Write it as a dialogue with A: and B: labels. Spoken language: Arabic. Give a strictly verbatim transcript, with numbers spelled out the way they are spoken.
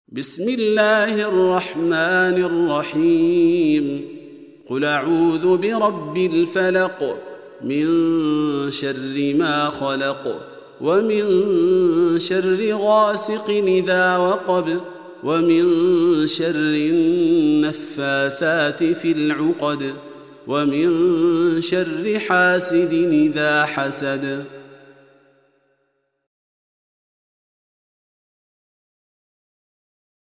A: بسم الله الرحمن الرحيم قل أعوذ برب الفلق من شر ما خلق ومن شر غاسق إذا وقب ومن شر النفاثات في العقد ومن شر حاسد إذا حسد.